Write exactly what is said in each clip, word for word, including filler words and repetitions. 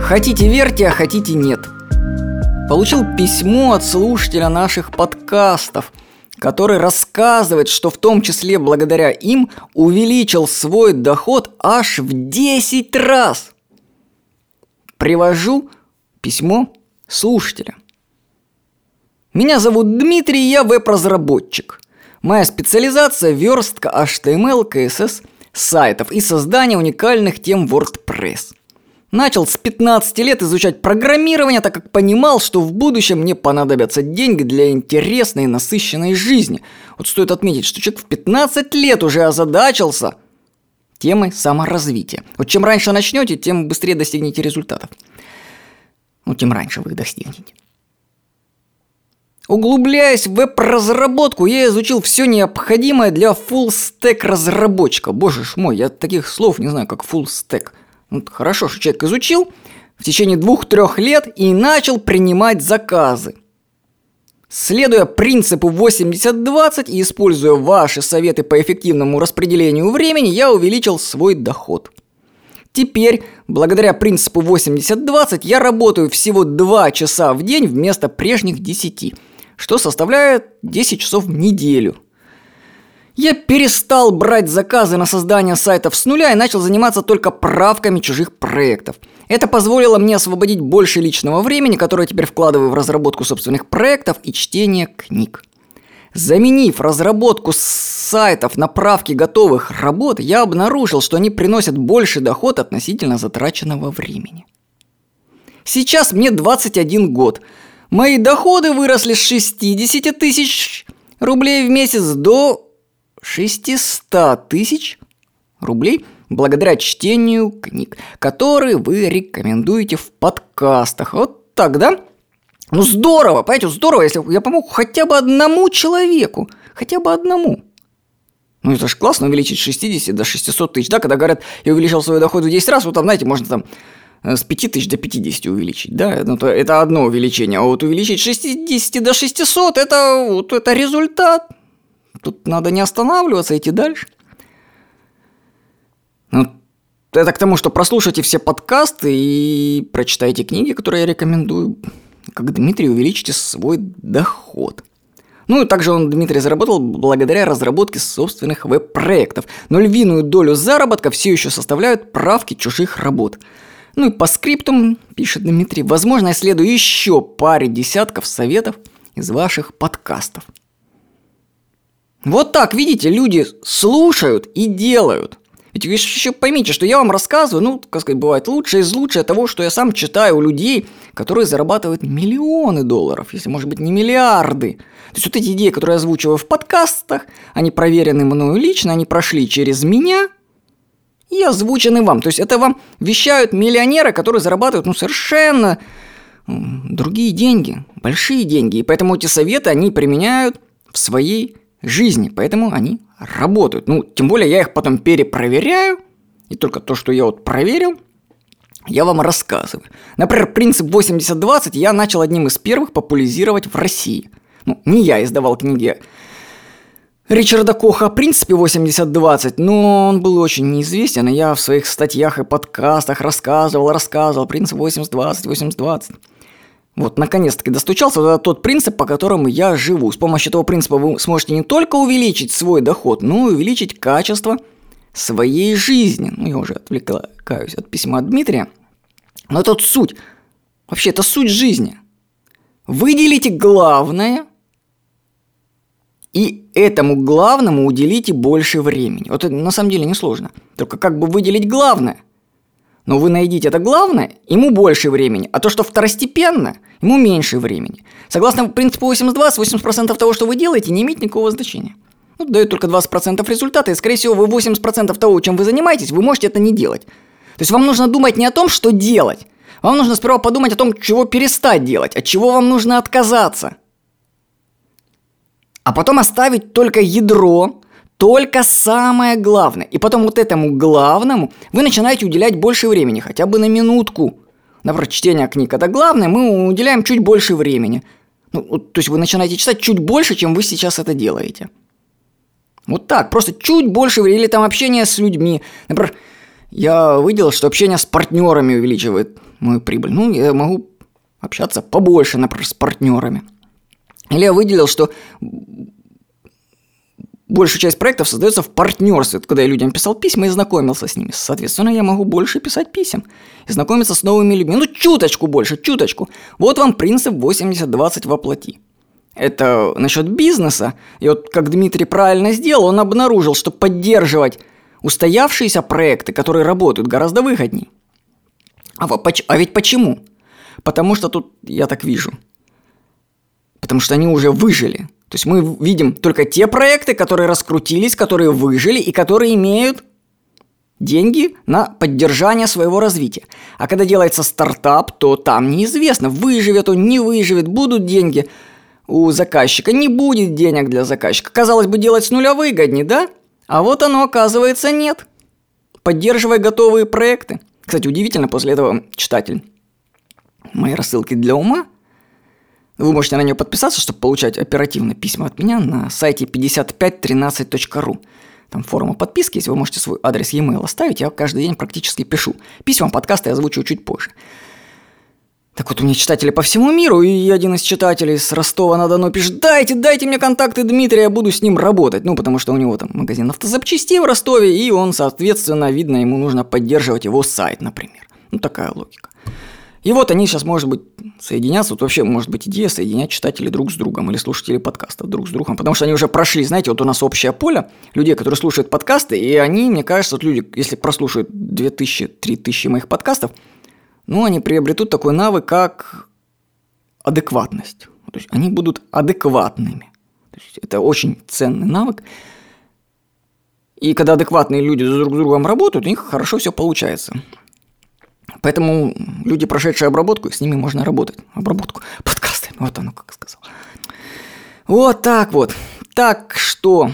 Хотите верьте, а хотите нет. Получил письмо от слушателя наших подкастов, который рассказывает, что в том числе благодаря им увеличил свой доход аж в десять раз. Привожу письмо слушателя. Меня зовут Дмитрий, я веб-разработчик. Моя специализация – верстка эйч ти эм эл, си эс эс сайтов и создание уникальных тем WordPress. Начал с пятнадцати лет изучать программирование, так как понимал, что в будущем мне понадобятся деньги для интересной и насыщенной жизни. Вот стоит отметить, что человек в пятнадцать лет уже озадачился темой саморазвития. Вот чем раньше начнете, тем быстрее достигнете результатов. Ну, тем раньше вы их достигнете. Углубляясь в веб-разработку, я изучил все необходимое для фулл-стэк разработчика. Боже ж мой, я таких слов не знаю, как фулл-стэк. Ну, хорошо, что человек изучил в течение двух-трех лет и начал принимать заказы. Следуя принципу восемьдесят двадцать и используя ваши советы по эффективному распределению времени, я увеличил свой доход. Теперь, благодаря принципу восемьдесят двадцать, я работаю всего два часа в день вместо прежних десяти, что составляет десять часов в неделю. Я перестал брать заказы на создание сайтов с нуля и начал заниматься только правками чужих проектов. Это позволило мне освободить больше личного времени, которое теперь вкладываю в разработку собственных проектов и чтение книг. Заменив разработку сайтов на правки готовых работ, я обнаружил, что они приносят больше доход относительно затраченного времени. Сейчас мне двадцать один год. Мои доходы выросли с шестидесяти тысяч рублей в месяц до шестисот тысяч рублей благодаря чтению книг, которые вы рекомендуете в подкастах. Вот так, да? Ну здорово, понимаете, здорово, если я помог хотя бы одному человеку, хотя бы одному. Ну это же классно увеличить с шестидесяти до шестисот тысяч, да, когда говорят, я увеличил свой доход в десять раз, вот там, знаете, можно там с пяти тысяч до пятидесяти увеличить, да, ну, то это одно увеличение, а вот увеличить с шестидесяти до шестисот, это, вот, это результат. Тут надо не останавливаться, идти дальше. Ну, это к тому, что прослушайте все подкасты и прочитайте книги, которые я рекомендую. Как Дмитрий, увеличите свой доход. Ну и также он, Дмитрий, заработал благодаря разработке собственных веб-проектов. Но львиную долю заработка все еще составляют правки чужих работ. Ну и по скриптам, пишет Дмитрий, возможно, я следую еще паре десятков советов из ваших подкастов. Вот так, видите, люди слушают и делают. Ведь вы еще поймите, что я вам рассказываю, ну, как сказать, бывает лучшее из лучшего того, что я сам читаю у людей, которые зарабатывают миллионы долларов, если, может быть, не миллиарды. То есть вот эти идеи, которые я озвучиваю в подкастах, они проверены мною лично, они прошли через меня и озвучены вам. То есть это вам вещают миллионеры, которые зарабатывают, ну, совершенно другие деньги, большие деньги. И поэтому эти советы они применяют в своей жизни, поэтому они работают. Ну, тем более я их потом перепроверяю, и только то, что я вот проверил, я вам рассказываю. Например, принцип восемьдесят двадцать я начал одним из первых популяризировать в России. Ну, не я издавал книги Ричарда Коха о принципе восемьдесят двадцать, но он был очень неизвестен, и я в своих статьях и подкастах рассказывал, рассказывал принцип восемьдесят двадцать, восемьдесят двадцать. Вот, наконец-таки достучался до тот принцип, по которому я живу. С помощью этого принципа вы сможете не только увеличить свой доход, но и увеличить качество своей жизни. Ну, я уже отвлекаюсь от письма от Дмитрия. Но это суть. Вообще, это суть жизни. Выделите главное, и этому главному уделите больше времени. Вот это на самом деле несложно. Только как бы выделить главное? Но вы найдите это главное, ему больше времени, а то, что второстепенно, ему меньше времени. Согласно принципу восемьдесят двадцать, восемьдесят процентов того, что вы делаете, не имеет никакого значения. Ну, дает только двадцать процентов результата, и, скорее всего, вы восемьдесят процентов того, чем вы занимаетесь, вы можете это не делать. То есть вам нужно думать не о том, что делать. Вам нужно сперва подумать о том, чего перестать делать, от чего вам нужно отказаться. А потом оставить только ядро, только самое главное. И потом вот этому главному вы начинаете уделять больше времени, хотя бы на минутку. Например, чтение книг – это главное, мы уделяем чуть больше времени. Ну, то есть вы начинаете читать чуть больше, чем вы сейчас это делаете. Вот так, просто чуть больше времени. Или там общение с людьми. Например, я выделил, что общение с партнерами увеличивает мою прибыль? Ну, я могу общаться побольше, например, с партнерами. Или я выделил, что большая часть проектов создается в партнерстве, когда я людям писал письма и знакомился с ними. Соответственно, я могу больше писать писем и знакомиться с новыми людьми. Ну, чуточку больше, чуточку. Вот вам принцип восемьдесят двадцать воплоти. Это насчет бизнеса. И вот как Дмитрий правильно сделал, он обнаружил, что поддерживать устоявшиеся проекты, которые работают, гораздо выгоднее. А, а ведь почему? Потому что тут, я так вижу, потому что они уже выжили. То есть мы видим только те проекты, которые раскрутились, которые выжили и которые имеют деньги на поддержание своего развития. А когда делается стартап, то там неизвестно, выживет он, не выживет, будут деньги у заказчика, не будет денег для заказчика. Казалось бы, делать с нуля выгоднее, да? А вот оно, оказывается, нет. Поддерживай готовые проекты. Кстати, удивительно, после этого читатель моей рассылки для ума, вы можете на нее подписаться, чтобы получать оперативно письма от меня на сайте пятьдесят пять тринадцать точка ру. Там форма подписки, если вы можете свой адрес e-mail оставить, я каждый день практически пишу. Письма, подкасты я озвучиваю чуть позже. Так вот, у меня читатели по всему миру, и один из читателей с Ростова-на-Дону пишет: дайте, дайте мне контакты Дмитрия, я буду с ним работать. Ну, потому что у него там магазин автозапчастей в Ростове, и он, соответственно, видно, ему нужно поддерживать его сайт, например. Ну, такая логика. И вот они сейчас, может быть, соединятся. Вот вообще, может быть, идея соединять читателей друг с другом или слушателей подкастов друг с другом. Потому что они уже прошли, знаете, вот у нас общее поле людей, которые слушают подкасты, и они, мне кажется, вот люди, если прослушают две тысячи - три тысячи моих подкастов, ну, они приобретут такой навык, как адекватность. То есть они будут адекватными. То есть это очень ценный навык. И когда адекватные люди друг с другом работают, у них хорошо все получается. Поэтому люди, прошедшие обработку, с ними можно работать. Обработку подкастами. Вот оно как сказал. Вот так вот. Так что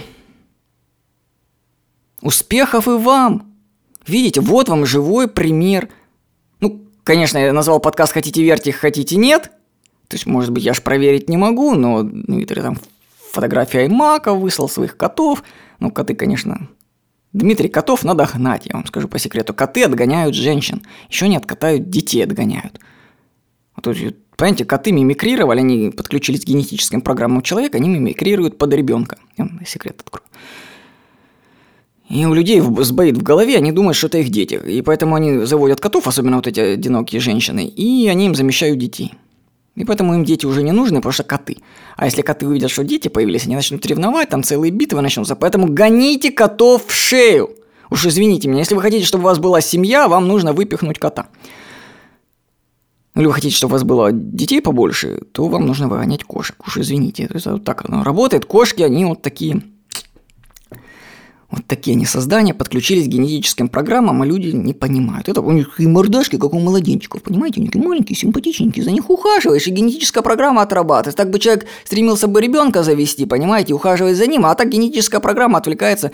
успехов и вам. Видите, вот вам живой пример. Ну, конечно, я назвал подкаст «Хотите верьте, хотите нет». То есть, может быть, я ж проверить не могу, но Дмитрий там фотографии аймака выслал своих котов. Ну, коты, конечно... Дмитрий, котов надо гнать, я вам скажу по секрету. Коты отгоняют женщин. Еще не откатают, детей отгоняют. А то, понимаете, коты мимикрировали, они подключились к генетическим программам человека, они мимикрируют под ребенка. Я вам секрет открою. И у людей сбоит в голове, они думают, что это их дети. И поэтому они заводят котов, особенно вот эти одинокие женщины, и они им замещают детей. И поэтому им дети уже не нужны, потому что коты. А если коты увидят, что дети появились, они начнут ревновать, там целые битвы начнутся. Поэтому гоните котов в шею. Уж извините меня, если вы хотите, чтобы у вас была семья, вам нужно выпихнуть кота. Или вы хотите, чтобы у вас было детей побольше, то вам нужно выгонять кошек. Уж извините, это вот так оно работает. Кошки, они вот такие... Вот такие они создания, подключились к генетическим программам, а люди не понимают. Это у них и мордашки, как у младенчиков, понимаете? Они маленькие, симпатичненькие, за них ухаживаешь, и генетическая программа отрабатывает. Так бы человек стремился бы ребенка завести, понимаете, ухаживать за ним, а так генетическая программа отвлекается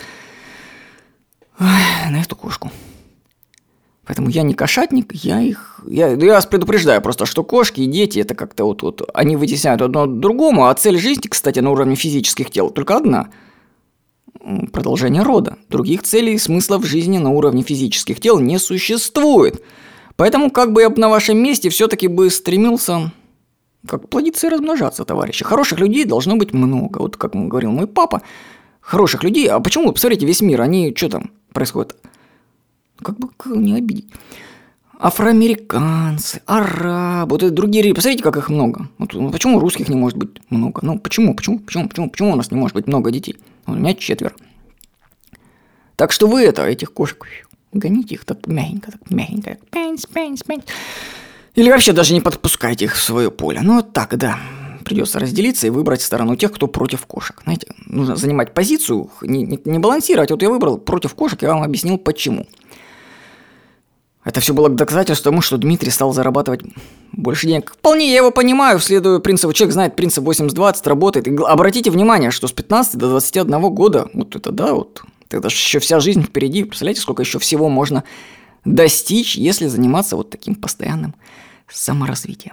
на эту кошку. Поэтому я не кошатник, я их... Я, я вас предупреждаю просто, что кошки и дети, это как-то вот, вот... Они вытесняют одно другому, а цель жизни, кстати, на уровне физических тел только одна – продолжение рода. Других целей и смыслов в жизни на уровне физических тел не существует. Поэтому как бы я на вашем месте все-таки бы стремился как плодиться и размножаться, товарищи. Хороших людей должно быть много. Вот как говорил мой папа, хороших людей. А почему? Посмотрите, весь мир, они что там происходит? Как бы не обидеть. Афроамериканцы, арабы, вот и другие. Посмотрите, как их много. Вот, почему русских не может быть много? Ну, почему, почему, почему, почему, почему у нас не может быть много детей? У меня четверо. Так что вы это, этих кошек, гоните их так мягенько, так мягенько, так пенс, пенс, пенс. Или вообще даже не подпускайте их в свое поле. Ну, вот так, да. Придется разделиться и выбрать сторону тех, кто против кошек. Знаете, нужно занимать позицию, не, не, не балансировать. Вот я выбрал против кошек, я вам объяснил, почему. Это все было доказательством тому, что Дмитрий стал зарабатывать больше денег. Вполне я его понимаю, следуя принципу, человек знает принцип восемьдесят двадцать, работает. И обратите внимание, что с пятнадцати до двадцати одного года, вот это да, вот, тогда еще вся жизнь впереди. Представляете, сколько еще всего можно достичь, если заниматься вот таким постоянным саморазвитием.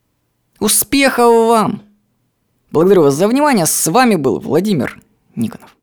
Успехов вам! Благодарю вас за внимание. С вами был Владимир Никонов.